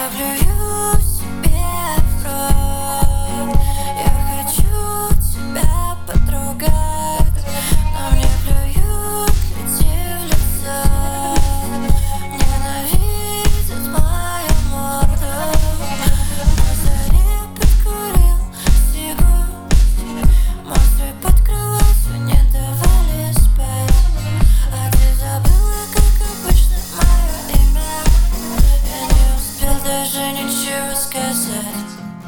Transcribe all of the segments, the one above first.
я плюю себе в рот. Я хочу тебя потрогать, но мне плюют люди в лицо. Ненавидят мою морду. На заре подкурил сигару. Монстры под кроватью не давали спать. А ты забыла, как обычно, мое имя. Я не успел даже ничего сказать.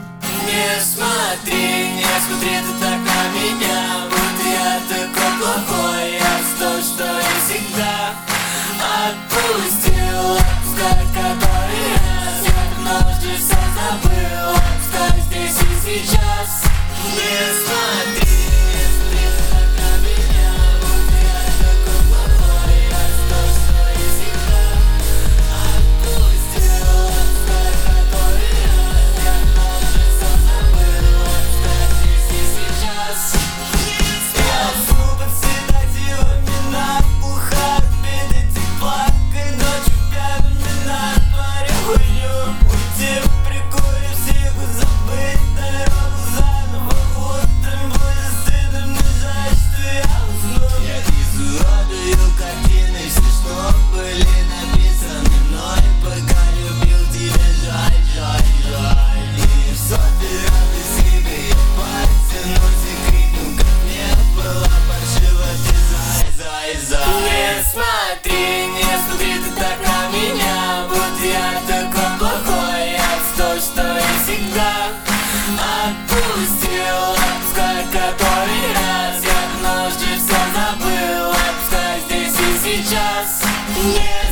Не смотри ты так на меня, будто я такой плохой. Я то, что я всегда отпустил. Отпускать который раз, я однажды все забыл. Отпускай здесь и сейчас. Не смотри ты так на меня, будто я такой плохой. Я то, что я всегда отпустил. Отпускать который раз, я однажды все забыл. Отпускай здесь и сейчас. Я зубы всегда делами набухают, бедить и плакать ночью пьяными на дворе хуйню. Уйти в прикуре, всего забыть дорогу заново. Утром будет стыдно, мне жаль, что я усну. Я изуродую картины, все, что были написаны мной. Пока любил тебя, жаль, жаль, жаль. И в сотый раз без книга я потянусь и крикну, как мне было паршиво. Ты зай. Не смотри ты так на меня, будто я такой плохой. Я то, что я всегда отпустил. Отпускай который раз, я однажды все забыл. Отпускай здесь и сейчас.